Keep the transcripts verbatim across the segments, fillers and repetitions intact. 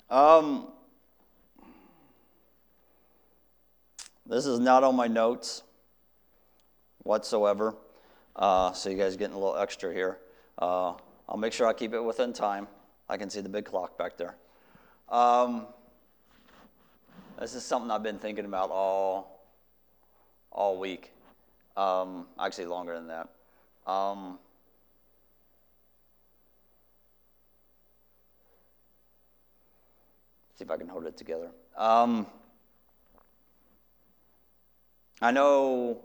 Um, this is not on my notes whatsoever, uh, so you guys are getting a little extra here. Uh, I'll make sure I keep it within time. I can see the big clock back there. Um, this is something I've been thinking about all all week. Um, actually, longer than that. Um, see if I can hold it together. Um, I know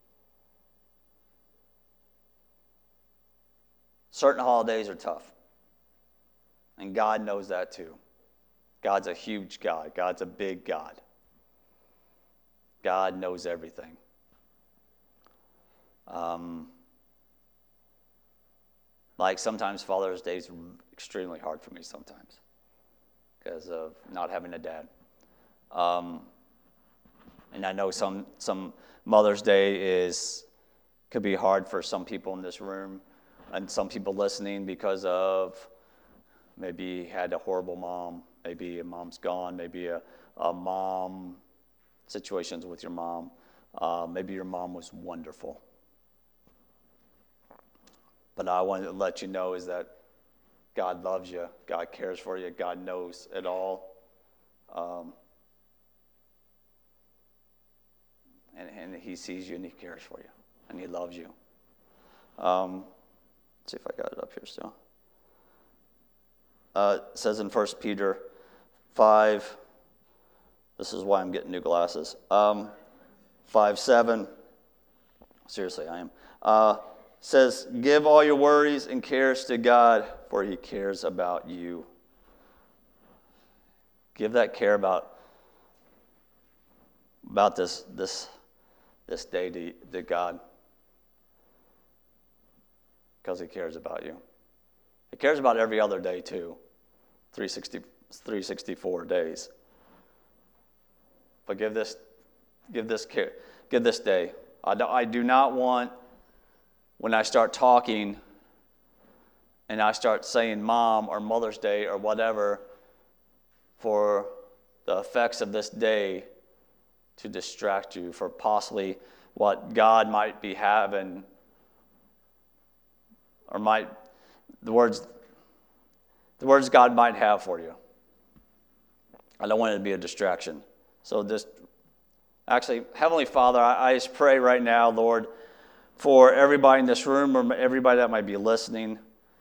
certain holidays are tough, and God knows that too. God's a huge God. God's a big God. God knows everything. Um, like sometimes Father's Day is extremely hard for me sometimes because of not having a dad. Um, and I know some some Mother's Day is could be hard for some people in this room and some people listening because of maybe you had a horrible mom, maybe a mom's gone, maybe a, a mom situations with your mom. Uh, maybe your mom was wonderful. But I wanted to let you know is that God loves you. God cares for you. God knows it all. Um, and, and he sees you and he cares for you. And he loves you. Um, let's see if I got it up here still. Uh, it says in First Peter five, this is why I'm getting new glasses. Um, five seven, seriously I am. Uh, says, give all your worries and cares to God, for he cares about you. Give that care about about this this this day to, to God, because he cares about you. He cares about every other day too, three sixty-four days. But give this give this care, give this day. I do, I do not want, when I start talking and I start saying Mom or Mother's Day or whatever, for the effects of this day to distract you for possibly what God might be having or might, the words, the words God might have for you. I don't want it to be a distraction. So this, actually, Heavenly Father, I, I just pray right now, Lord, for everybody in this room or everybody that might be listening.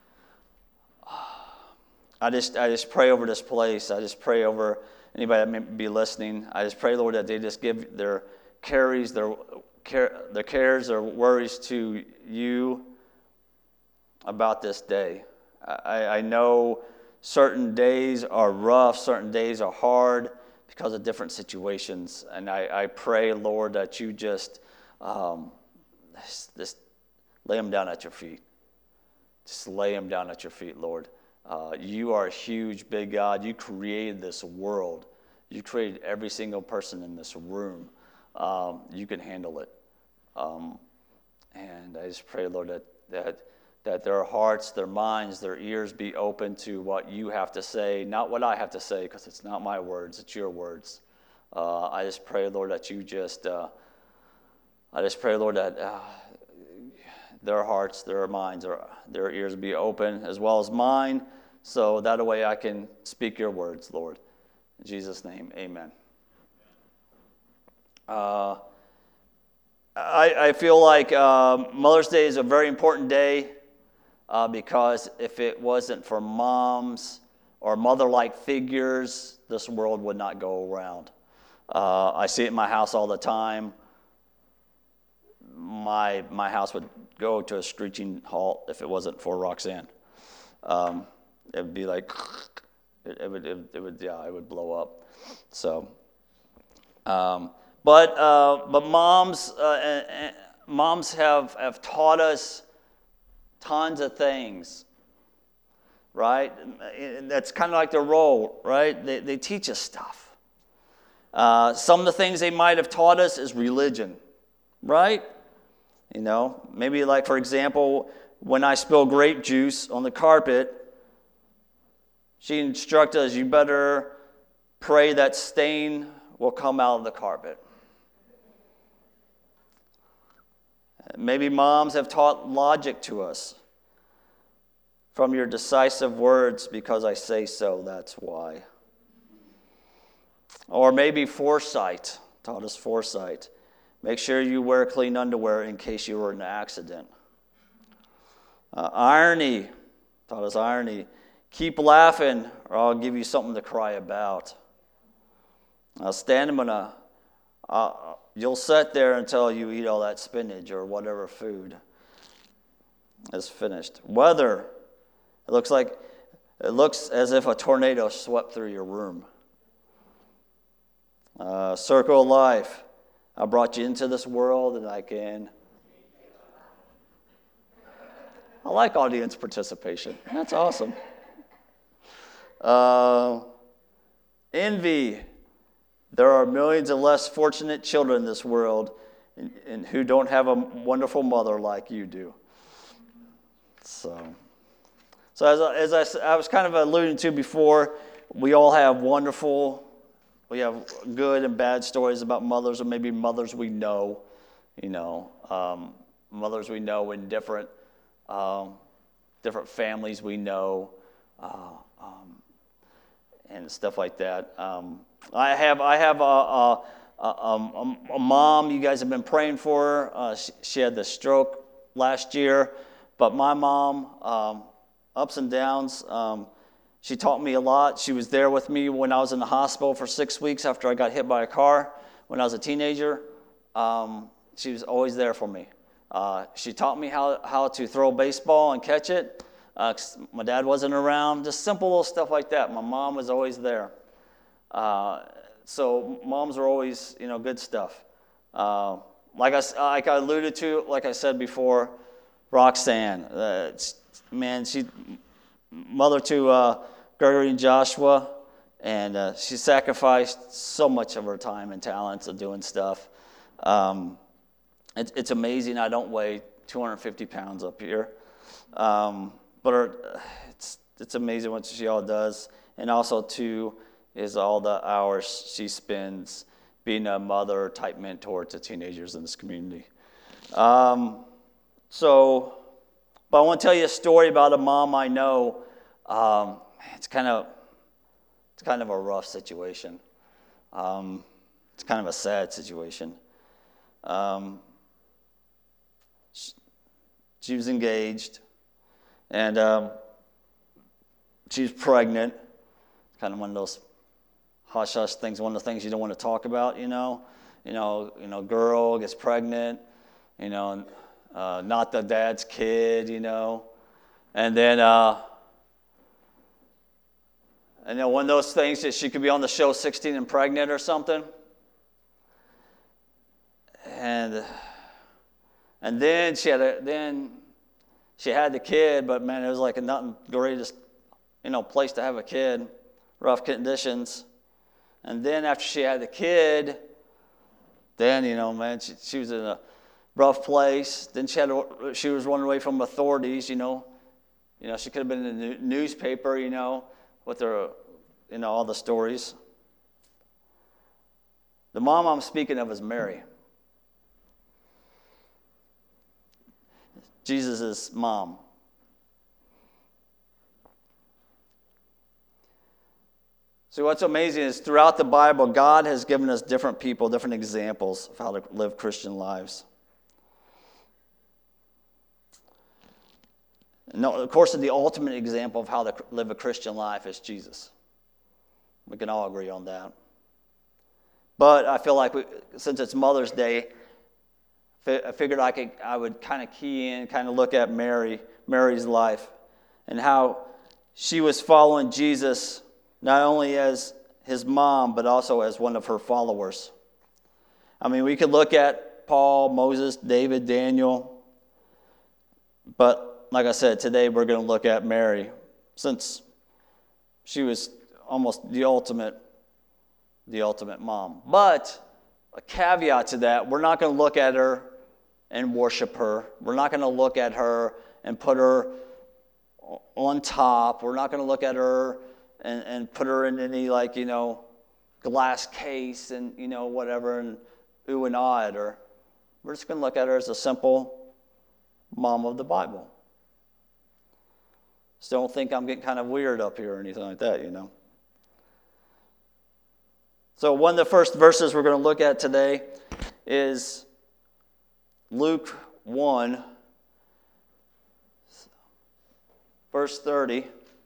I just I just pray over this place. I just pray over anybody that may be listening. I just pray, Lord, that they just give their carries, their care, their cares, their worries to you about this day. I, I know certain days are rough, certain days are hard because of different situations. And I, I pray, Lord, that you just um, just lay them down at your feet. Just lay them down at your feet, Lord. Uh, you are a huge, big God. You created this world. You created every single person in this room. Um, you can handle it. Um, and I just pray, Lord, that, that that their hearts, their minds, their ears be open to what you have to say, not what I have to say, because it's not my words, it's your words. Uh, I just pray, Lord, that you just, uh, I just pray, Lord, that uh, their hearts, their minds, or their ears be open, as well as mine, so that way I can speak your words, Lord. In Jesus' name, amen. Uh, I, I feel like uh, Mother's Day is a very important day uh, because if it wasn't for moms or mother-like figures, this world would not go around. Uh, I see it in my house all the time. My my house would go to a screeching halt if it wasn't for Roxanne. Um, it would be like, it, it would, it, it would, yeah, it would blow up. So, um, but uh, but moms, uh, uh, moms have have taught us tons of things, right? And that's kind of like their role, right? They they teach us stuff. Uh, some of the things they might have taught us is religion, right? You know, maybe like, for example, when I spill grape juice on the carpet, she instructed us, you better pray that stain will come out of the carpet. Maybe moms have taught logic to us. From your decisive words, because I say so, that's why. Or maybe foresight, taught us foresight. Make sure you wear clean underwear in case you were in an accident. Uh, irony, taught us irony. Keep laughing or I'll give you something to cry about. Uh, stamina, uh, you'll sit there until you eat all that spinach or whatever food is finished. Weather, it looks like it looks as if a tornado swept through your room. Uh, circle of life, I brought you into this world and I can. I like audience participation. That's awesome. Uh, envy. There are millions of less fortunate children in this world and, and who don't have a wonderful mother like you do. So, so as, I, as I, I was kind of alluding to before, we all have wonderful, we have good and bad stories about mothers, or maybe mothers we know, you know, um, mothers we know in different, um, different families we know. Uh, um, and stuff like that. Um, I have I have a, a, a, a mom you guys have been praying for. Uh, she, she had the stroke last year, but my mom, um, ups and downs, um, she taught me a lot. She was there with me when I was in the hospital for six weeks after I got hit by a car when I was a teenager. Um, she was always there for me. Uh, she taught me how, how to throw a baseball and catch it. Uh, my dad wasn't around, just simple little stuff like that. My mom was always there. Uh, so moms are always, you know, good stuff. Uh, like, I, like I alluded to, like I said before, Roxanne, uh, man, she mother to uh, Gregory and Joshua, and uh, she sacrificed so much of her time and talents of doing stuff. Um, it, it's amazing I don't weigh two hundred fifty pounds up here. Um, But her, it's it's amazing what she all does. And also, too, is all the hours she spends being a mother-type mentor to teenagers in this community. Um, so, but I want to tell you a story about a mom I know. Um, it's kind of it's kind of a rough situation. Um, it's kind of a sad situation. Um, she, she was engaged. And um, she's pregnant. Kind of one of those hush hush things. One of the things you don't want to talk about. You know, you know, you know, girl gets pregnant. You know, uh, not the dad's kid. You know, and then uh, and then one of those things that she could be on the show sixteen and Pregnant or something. And and then she had a then. She had the kid, but man, it was like a not the greatest, you know, place to have a kid. Rough conditions. And then after she had the kid, then you know, man, she, she was in a rough place. Then she had to, she was running away from authorities. You know, you know, she could have been in the newspaper. You know, with her, you know, all the stories. The mom I'm speaking of is Mary. Jesus' mom. So what's amazing is throughout the Bible, God has given us different people, different examples of how to live Christian lives. No, of course, the ultimate example of how to live a Christian life is Jesus. We can all agree on that. But I feel like we, since it's Mother's Day, I figured I could I would kind of key in, kind of look at Mary, Mary's life, and how she was following Jesus not only as his mom, but also as one of her followers. I mean, we could look at Paul, Moses, David, Daniel, but like I said, today we're going to look at Mary, since she was almost the ultimate, the ultimate mom. But a caveat to that, we're not going to look at her and worship her. We're not going to look at her and put her on top. We're not going to look at her and, and put her in any, like, you know, glass case and, you know, whatever, and ooh and ah at her. We're just going to look at her as a simple mom of the Bible. So don't think I'm getting kind of weird up here or anything like that, you know. So one of the first verses we're going to look at today is Luke one, verse thirty.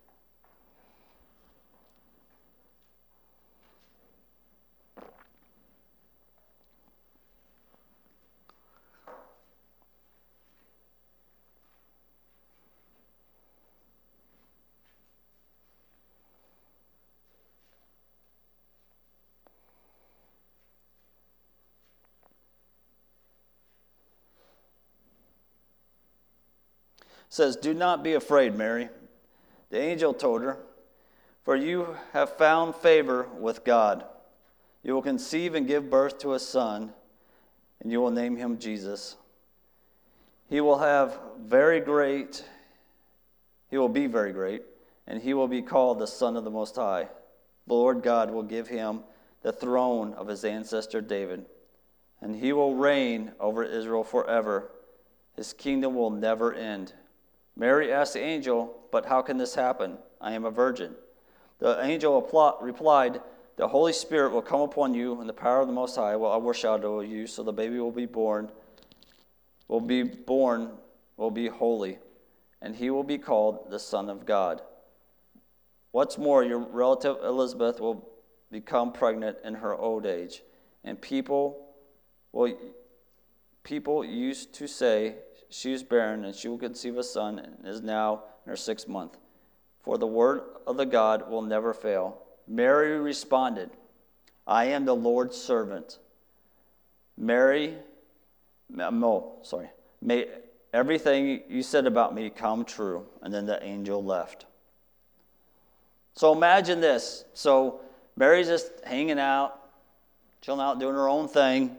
It says, "Do not be afraid, Mary," the angel told her, "for you have found favor with God. You will conceive and give birth to a son, and you will name him Jesus. He will have very great, he will be very great, and he will be called the Son of the Most High. The Lord God will give him the throne of his ancestor David, and he will reign over Israel forever. His kingdom will never end." Mary asked the angel, "But how can this happen? I am a virgin." The angel replied, "The Holy Spirit will come upon you, and the power of the Most High will overshadow you, so the baby will be born, will be born, will be holy, and he will be called the Son of God. What's more, your relative Elizabeth will become pregnant in her old age, and people will people used to say, 'She is barren, and she will conceive a son, and is now in her sixth month.' For the word of the God will never fail." Mary responded, "I am the Lord's servant. Mary, no, sorry, may everything you said about me come true." And then the angel left. So imagine this. So Mary's just hanging out, chilling out, doing her own thing.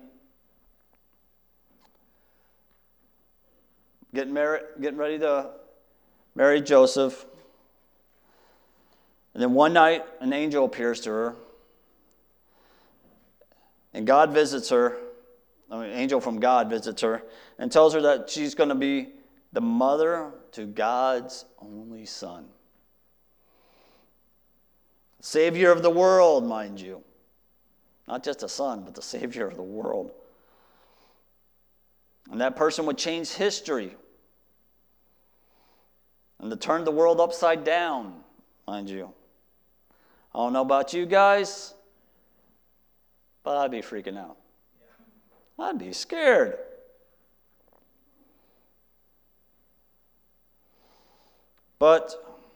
Getting married, getting ready to marry Joseph. And then one night, an angel appears to her. And God visits her. I mean, an angel from God visits her and tells her that she's going to be the mother to God's only son. Savior of the world, mind you. Not just a son, but the Savior of the world. And that person would change history and to turn the world upside down, mind you. I don't know about you guys, but I'd be freaking out. I'd be scared. But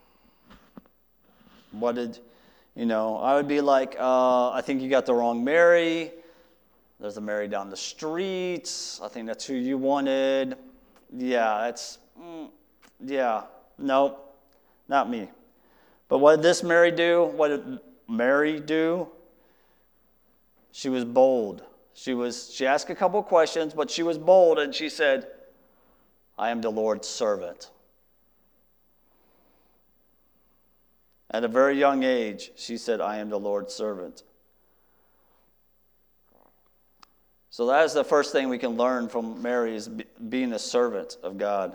what did, you know, I would be like, uh, I think you got the wrong Mary. There's a Mary down the street. I think that's who you wanted. Yeah, that's, mm, yeah, nope, not me. But what did this Mary do? What did Mary do? She was bold. She was. She asked a couple of questions, but she was bold, and she said, "I am the Lord's servant." At a very young age, she said, "I am the Lord's servant." So that is the first thing we can learn from Mary, is being a servant of God.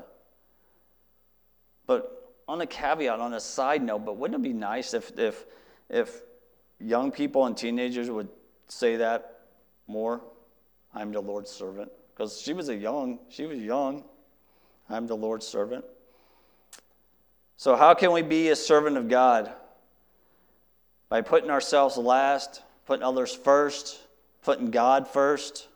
But on a caveat, on a side note, but wouldn't it be nice if if if young people and teenagers would say that more? I'm the Lord's servant. Because she was a young, she was young. I'm the Lord's servant. So how can we be a servant of God? By putting ourselves last, putting others first, putting God first.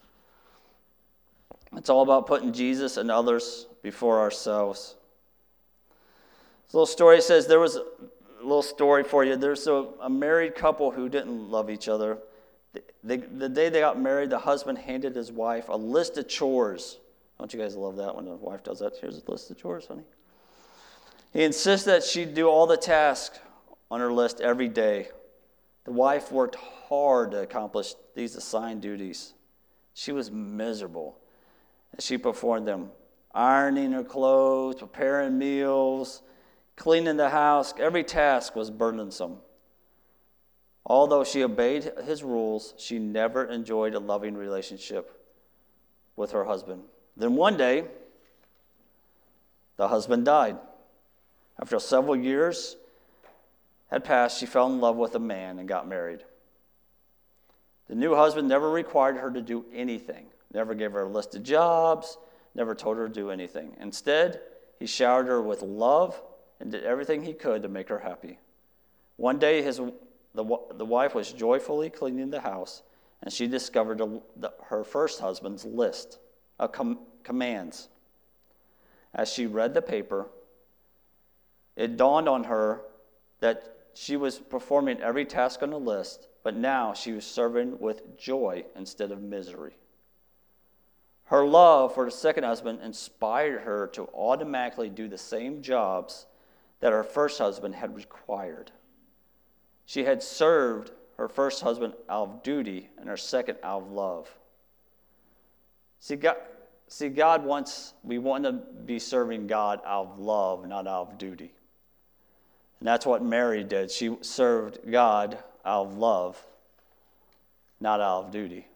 It's all about putting Jesus and others before ourselves. This little story says, there was a little story for you. There's a, a married couple who didn't love each other. They, the day they got married, the husband handed his wife a list of chores. Don't you guys love that when the wife does that? Here's a list of chores, honey. He insisted that she do all the tasks on her list every day. The wife worked hard to accomplish these assigned duties. She was miserable as she performed them, ironing her clothes, preparing meals, cleaning the house. Every task was burdensome. Although she obeyed his rules, she never enjoyed a loving relationship with her husband. Then one day, the husband died. After several years had passed, she fell in love with a man and got married. The new husband never required her to do anything, never gave her a list of jobs, never told her to do anything. Instead, he showered her with love and did everything he could to make her happy. One day, his the, the wife was joyfully cleaning the house, and she discovered a, the, her first husband's list of com, commands. As she read the paper, it dawned on her that she was performing every task on the list, but now she was serving with joy instead of misery. Her love for the second husband inspired her to automatically do the same jobs that her first husband had required. She had served her first husband out of duty and her second out of love. See, God, see, God wants, we want to be serving God out of love, not out of duty. And that's what Mary did. She served God out of love, not out of duty.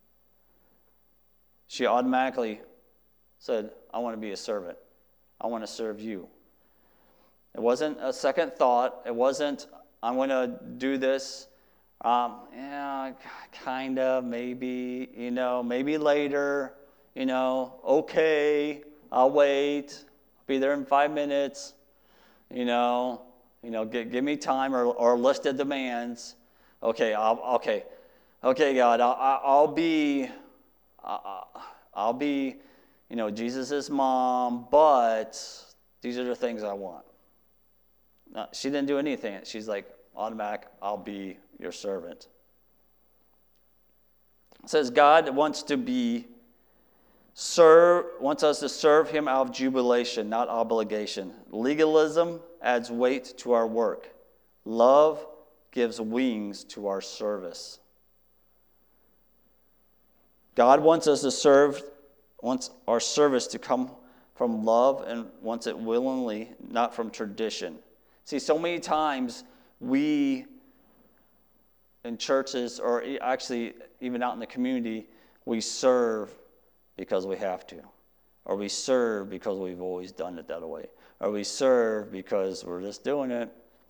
She automatically said, I want to be a servant. I want to serve you. It wasn't a second thought. It wasn't, I'm going to do this. Um, yeah, kind of, maybe, you know, maybe later, you know, okay, I'll wait. I'll be there in five minutes, you know. You know, give, give me time or, or a list of demands. Okay, I'll, okay, okay, God, I'll, I'll be, I'll, I'll be, you know, Jesus' mom, but these are the things I want. No, she didn't do anything. She's like, automatic, I'll be your servant. It says God wants to be serve, wants us to serve him out of jubilation, not obligation. Legalism adds weight to our work. Love gives wings to our service. God wants us to serve, wants our service to come from love and wants it willingly, not from tradition. See, so many times we in churches, or actually even out in the community, we serve because we have to. Or we serve because we've always done it that way. Or we serve because we're just doing it.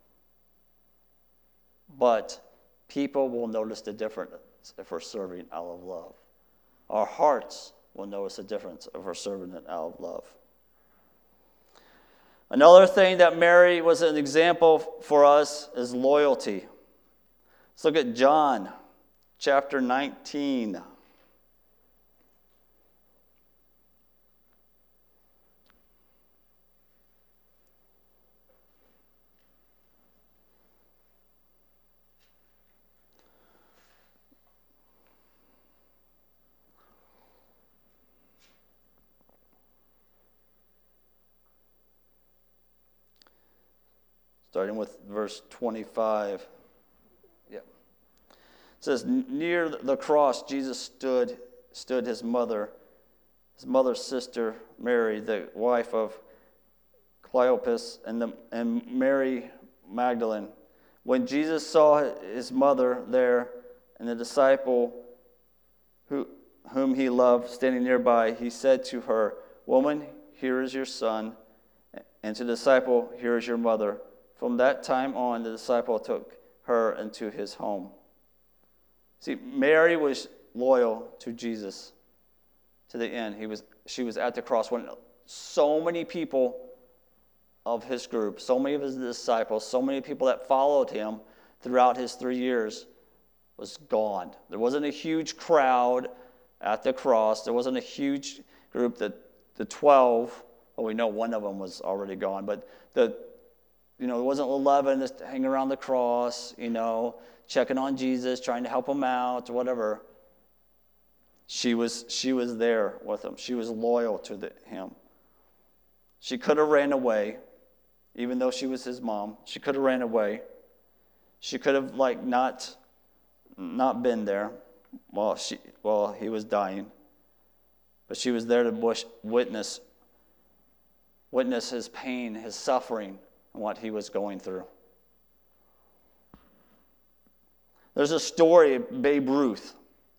But people will notice the difference if we're serving out of love. Our hearts will notice the difference if we're serving it out of love. Another thing that Mary was an example for us is loyalty. Let's look at John chapter nineteen. Starting with verse twenty-five. Yeah. It says, near the cross, Jesus stood, stood his mother, his mother's sister, Mary, the wife of Cleopas, and, the, and Mary Magdalene. When Jesus saw his mother there and the disciple who, whom he loved standing nearby, he said to her, Woman, here is your son, and to the disciple, here is your mother. From that time on, the disciple took her into his home. See, Mary was loyal to Jesus to the end. He was, she was at the cross when so many people of his group, so many of his disciples, so many people that followed him throughout his three years was gone. There wasn't a huge crowd at the cross. There wasn't a huge group. That the twelve, well, we know one of them was already gone, but the You know, it wasn't eleven just hanging around the cross, you know, checking on Jesus, trying to help him out, or whatever. She was she was there with him. She was loyal to the, him. She could have ran away, even though she was his mom. She could have ran away. She could have like not not been there while she while he was dying. But she was there to witness witness his pain, his suffering, and what he was going through. There's a story of Babe Ruth.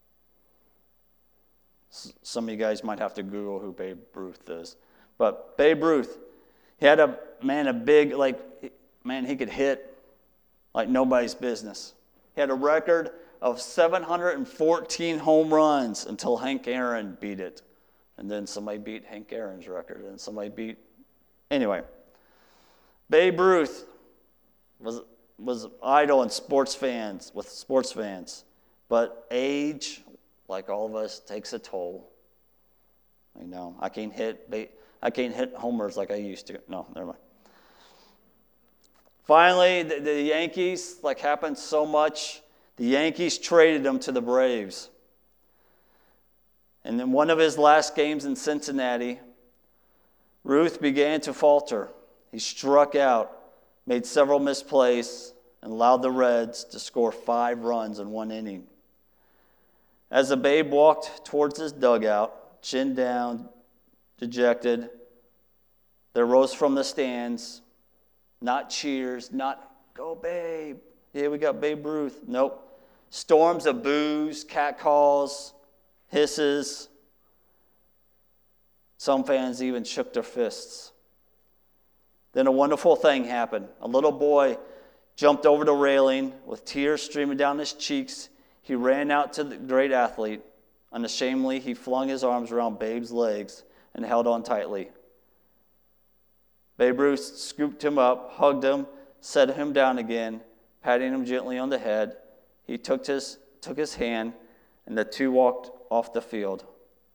Some of you guys might have to Google who Babe Ruth is. But Babe Ruth, he had a, man, a big, like, man, he could hit like nobody's business. He had a record of seven hundred fourteen home runs until Hank Aaron beat it. And then somebody beat Hank Aaron's record, and somebody beat, anyway. Babe Ruth was was idol in sports fans, with sports fans. But age, like all of us, takes a toll. You know, I can't hit I can't hit homers like I used to. No, never mind. Finally, the, the Yankees, like happened so much, the Yankees traded him to the Braves. And in one of his last games in Cincinnati, Ruth began to falter. He struck out, made several misplays, and allowed the Reds to score five runs in one inning. As the Babe walked towards his dugout, chin down, dejected, there rose from the stands, not cheers, not, go Babe, yeah, we got Babe Ruth. Nope. Storms of boos, catcalls, hisses. Some fans even shook their fists. Then a wonderful thing happened. A little boy jumped over the railing with tears streaming down his cheeks. He ran out to the great athlete. Unashamedly, he flung his arms around Babe's legs and held on tightly. Babe Ruth scooped him up, hugged him, set him down again, patting him gently on the head. He took his, took his hand, and the two walked off the field.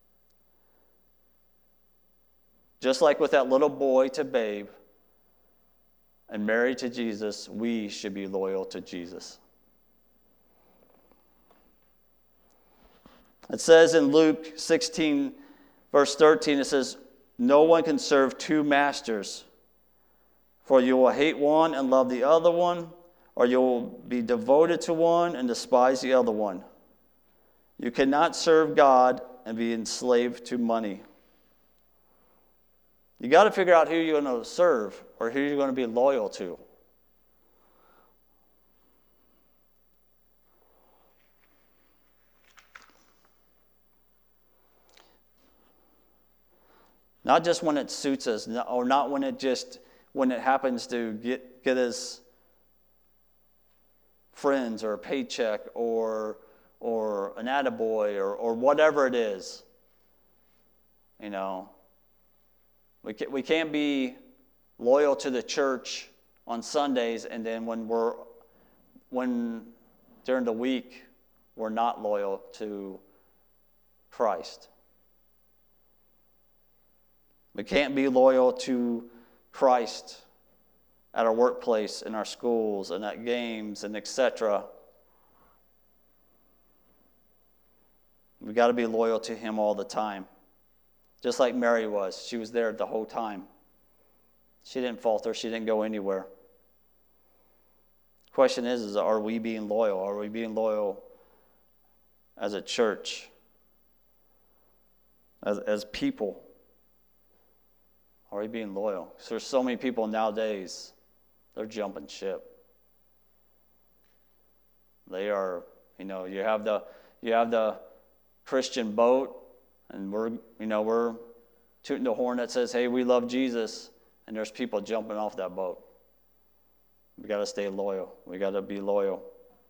Just like with that little boy to Babe and married to Jesus, we should be loyal to Jesus. It says in Luke sixteen, verse thirteen, it says, no one can serve two masters, for you will hate one and love the other one, or you will be devoted to one and despise the other one. You cannot serve God and be enslaved to money. You got to figure out who you're going to serve or who you're going to be loyal to. Not just when it suits us, or not when it just when it happens to get get us friends or a paycheck or or an attaboy or or whatever it is. You know, we can't, we can't be loyal to the church on Sundays, and then when we're when during the week we're not loyal to Christ. We can't be loyal to Christ at our workplace, in our schools, and at games, and et cetera. We've got to be loyal to Him all the time. Just like Mary was. She was there the whole time. She didn't falter. She didn't go anywhere. The question is, is, are we being loyal? Are we being loyal as a church? As, as people? Are we being loyal? So there's so many people nowadays, they're jumping ship. They are, you know, you have the you have the Christian boat, and we're, you know, we're tooting the horn that says, hey, we love Jesus, and there's people jumping off that boat. We got to stay loyal. We got to be loyal.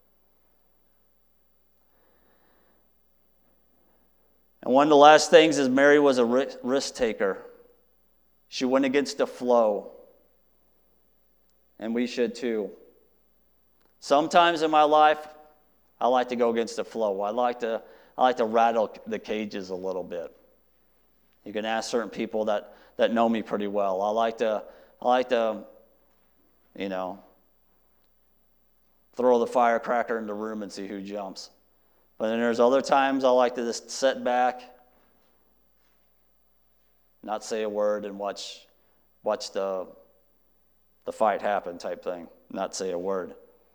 And one of the last things is Mary was a risk taker. She went against the flow. And we should too. Sometimes in my life, I like to go against the flow. I like to I like to rattle the cages a little bit. You can ask certain people that, that know me pretty well. I like to I like to, you know, throw the firecracker in the room and see who jumps. But then there's other times I like to just sit back, not say a word, and watch watch the the fight happen type thing. Not say a word.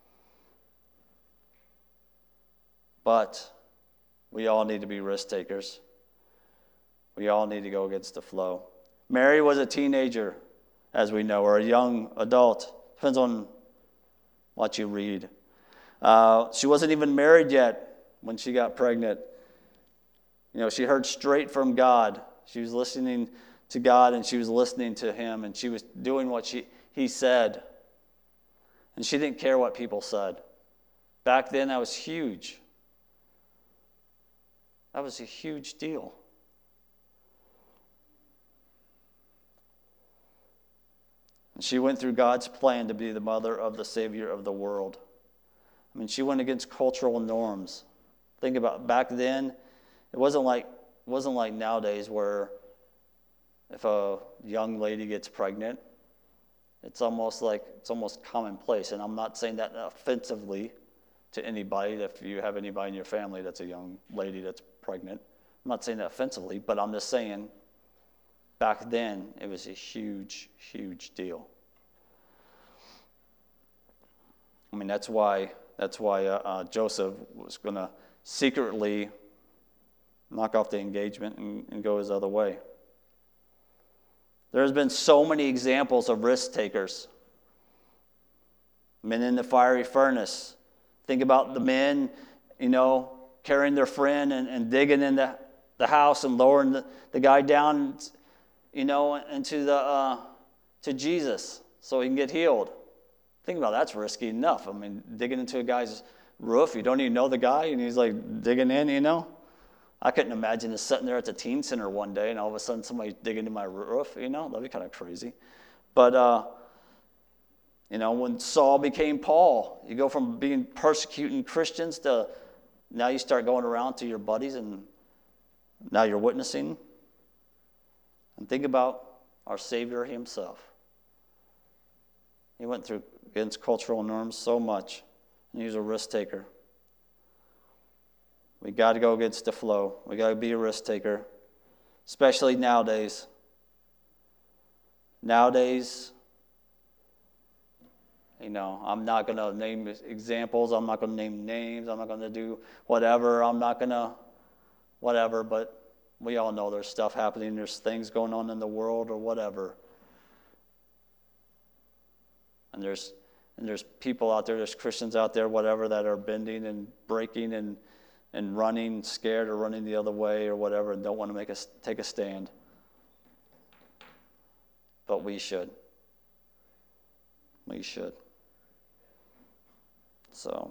But we all need to be risk takers. We all need to go against the flow. Mary was a teenager as we know, or a young adult. Depends on what you read. Uh, she wasn't even married yet when she got pregnant. You know, she heard straight from God. She was listening to God, and she was listening to him, and she was doing what she he said. And she didn't care what people said. Back then, that was huge. That was a huge deal. And she went through God's plan to be the mother of the Savior of the world. I mean, she went against cultural norms. Think about it. Back then, it wasn't like it wasn't like nowadays where if a young lady gets pregnant, it's almost like it's almost commonplace. And I'm not saying that offensively to anybody. If you have anybody in your family that's a young lady that's pregnant, I'm not saying that offensively, but I'm just saying back then it was a huge, huge deal. I mean, that's why that's why uh, uh, Joseph was going to secretly knock off the engagement and, and go his other way. There's been so many examples of risk takers. Men in the fiery furnace. Think about the men, you know, carrying their friend and, and digging in the, the house and lowering the, the guy down, you know, into the uh, to Jesus so he can get healed. Think about it, that's risky enough. I mean, digging into a guy's roof, you don't even know the guy, and he's like digging in, you know. I couldn't imagine just sitting there at the teen center one day and all of a sudden somebody's digging into my roof, you know. That'd be kind of crazy. But, uh, you know, when Saul became Paul, you go from being persecuting Christians to now you start going around to your buddies and now you're witnessing. And think about our Savior himself. He went through against cultural norms so much, and he was a risk taker. We got to go against the flow. We got to be a risk taker, especially nowadays. Nowadays, you know, I'm not going to name examples. I'm not going to name names. I'm not going to do whatever. I'm not going to whatever, but we all know there's stuff happening. There's things going on in the world or whatever. And there's and there's people out there, there's Christians out there, whatever, that are bending and breaking and and running, scared or running the other way or whatever, and don't want to make us take a stand. But we should. We should. So,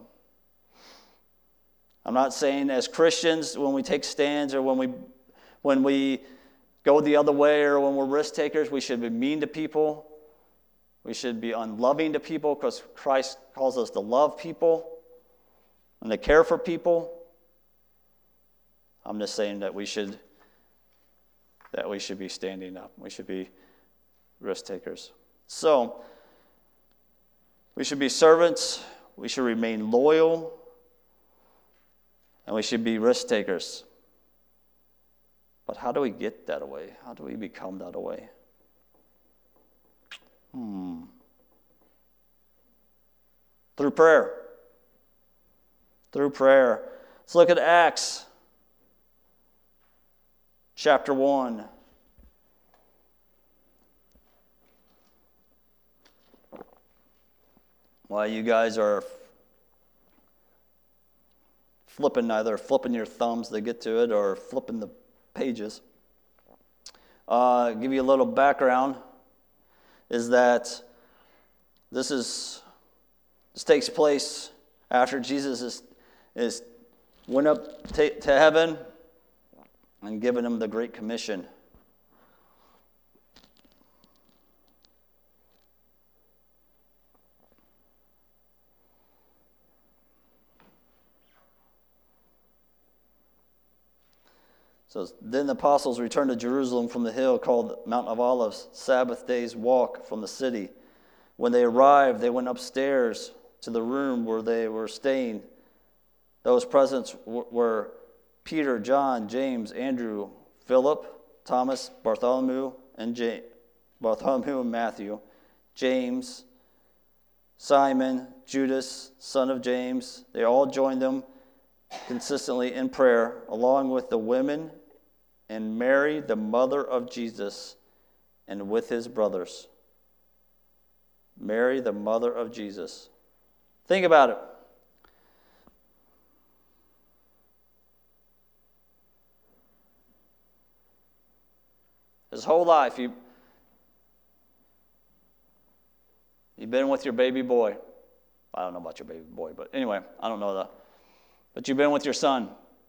I'm not saying as Christians when we take stands or when we when we go the other way or when we're risk takers, we should be mean to people. We should be unloving to people because Christ calls us to love people and to care for people. I'm just saying that we should that we should be standing up. We should be risk takers. So, we should be servants. We should remain loyal. And we should be risk takers. But how do we get that way? How do we become that way? Hmm. Through prayer. Through prayer. Let's look at Acts chapter one. While you guys are flipping, either flipping your thumbs to get to it or flipping the pages, uh, give you a little background. Is that this is this takes place after Jesus is is went up to, to heaven and given him the Great Commission. So then the apostles returned to Jerusalem from the hill called Mount of Olives, Sabbath day's walk from the city. When they arrived, they went upstairs to the room where they were staying. Those present were Peter, John, James, Andrew, Philip, Thomas, Bartholomew, and James, Bartholomew and Matthew, James, Simon, Judas, son of James. They all joined them consistently in prayer, along with the women and Mary, the mother of Jesus, and with his brothers. Mary, the mother of Jesus. Think about it. His whole life, you, you've been with your baby boy. I don't know about your baby boy, but anyway, I don't know that. But you've been with your son.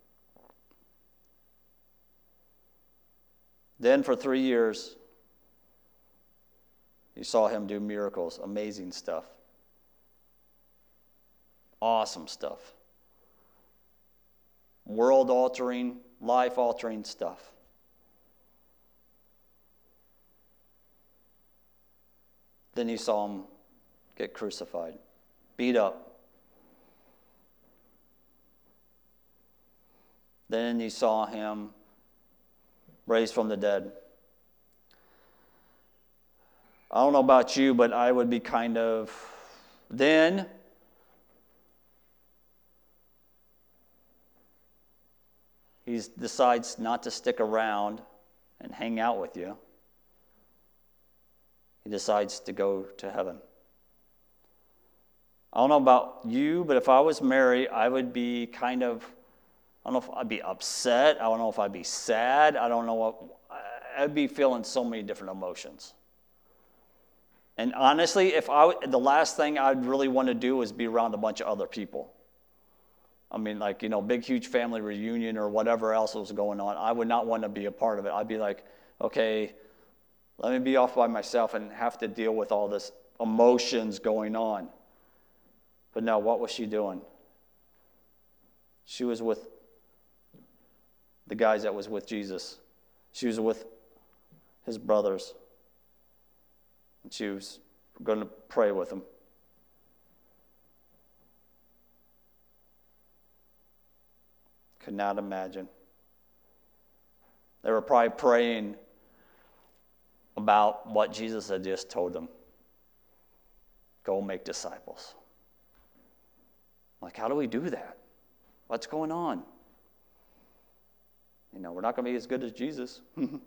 Then for three years, you saw him do miracles, amazing stuff. Awesome stuff. World-altering, life-altering stuff. Then you saw him get crucified, beat up. Then you saw him raised from the dead. I don't know about you, but I would be kind of, then he decides not to stick around and hang out with you. He decides to go to heaven. I don't know about you, but if I was Mary, I would be kind of, I don't know if I'd be upset. I don't know if I'd be sad. I don't know what, I'd be feeling so many different emotions. And honestly, if I, the last thing I'd really want to do is be around a bunch of other people. I mean, like, you know, big, huge family reunion or whatever else was going on. I would not want to be a part of it. I'd be like, okay, let me be off by myself and have to deal with all this emotions going on. But no, what was she doing? She was with the guys that was with Jesus. She was with his brothers. And she was going to pray with them. Could not imagine. They were probably praying about what Jesus had just told them. Go make disciples. Like, how do we do that? What's going on? You know, we're not going to be as good as Jesus.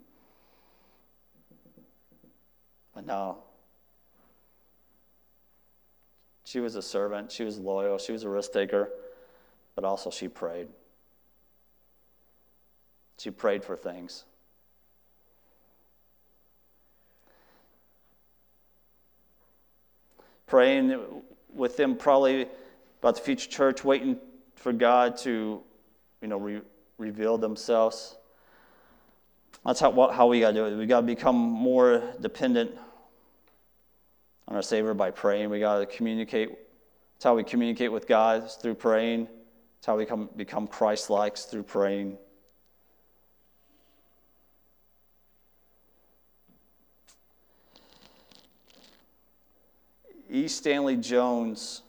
But no. She was a servant. She was loyal. She was a risk taker. But also she prayed. She prayed for things. Praying with them probably about the future church, waiting for God to, you know, re- reveal themselves. That's how what, how we got to do it. We got to become more dependent on our Savior by praying. We got to communicate. That's how we communicate with God, is through praying. That's how we come, become Christ-like, through praying. E. Stanley Jones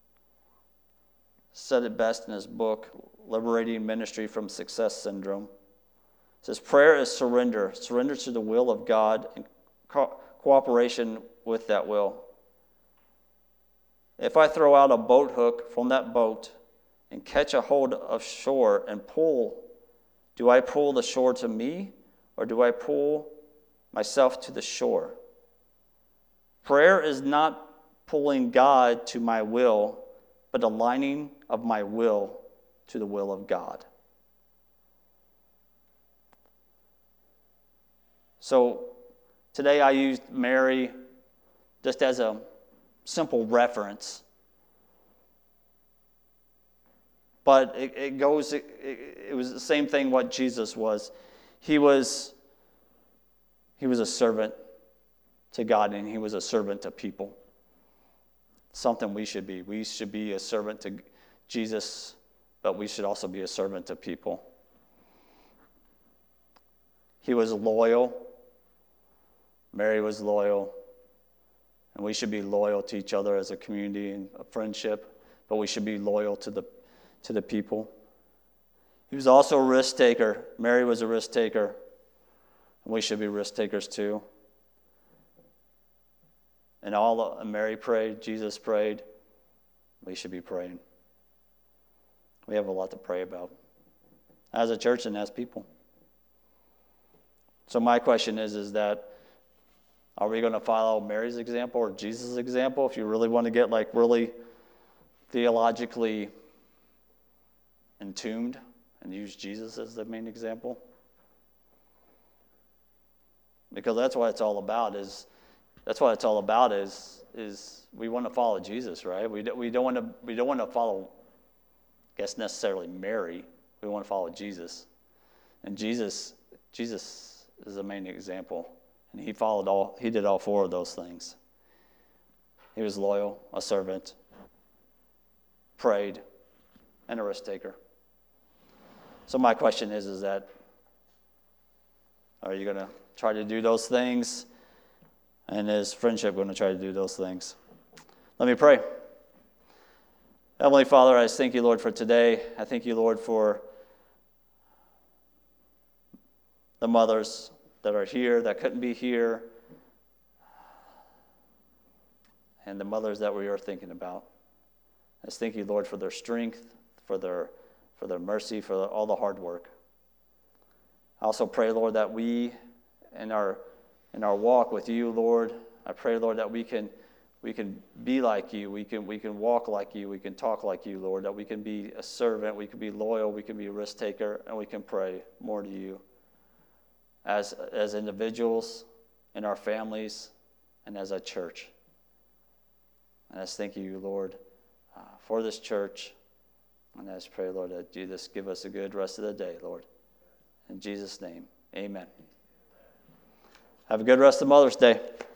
said it best in his book, Liberating Ministry from Success Syndrome. It says, prayer is surrender, surrender to the will of God and co- cooperation with that will. If I throw out a boat hook from that boat and catch a hold of shore and pull, do I pull the shore to me or do I pull myself to the shore? Prayer is not pulling God to my will, but aligning of my will to the will of God. So today I used Mary just as a simple reference. But it, it goes, it, it was the same thing what Jesus was. He was, he was a servant to God and he was a servant to people. Something we should be. We should be a servant to Jesus, but we should also be a servant to people. He was loyal. Mary was loyal. And we should be loyal to each other as a community and a friendship, but we should be loyal to the to the people. He was also a risk taker. Mary was a risk taker. And we should be risk takers too. And all and Mary prayed, Jesus prayed, we should be praying. We have a lot to pray about as a church and as people. So my question is, is that Are we going to follow Mary's example or Jesus' example? If you really want to get like really theologically entombed and use Jesus as the main example? Because that's what it's all about is that's what it's all about is is we want to follow Jesus, right? We do, we don't want to we don't want to follow I guess necessarily Mary. We want to follow Jesus. And Jesus Jesus is the main example. And he followed all, he did all four of those things. He was loyal, a servant, prayed, and a risk taker. So my question is, is that, are you going to try to do those things? And is friendship going to try to do those things? Let me pray. Heavenly Father, I just thank you, Lord, for today. I thank you, Lord, for the mothers that are here, that couldn't be here, and the mothers that we are thinking about. I just thank you, Lord, for their strength, for their for their mercy, for all the hard work. I also pray, Lord, that we, in our in our walk with you, Lord, I pray, Lord, that we can we can be like you, we can we can walk like you, we can talk like you, Lord, that we can be a servant, we can be loyal, we can be a risk taker, and we can pray more to you. As as individuals, in our families, and as a church. And I just thank you, Lord, uh, for this church. And I just pray, Lord, that you just give us a good rest of the day, Lord. In Jesus' name, amen. Have a good rest of Mother's Day.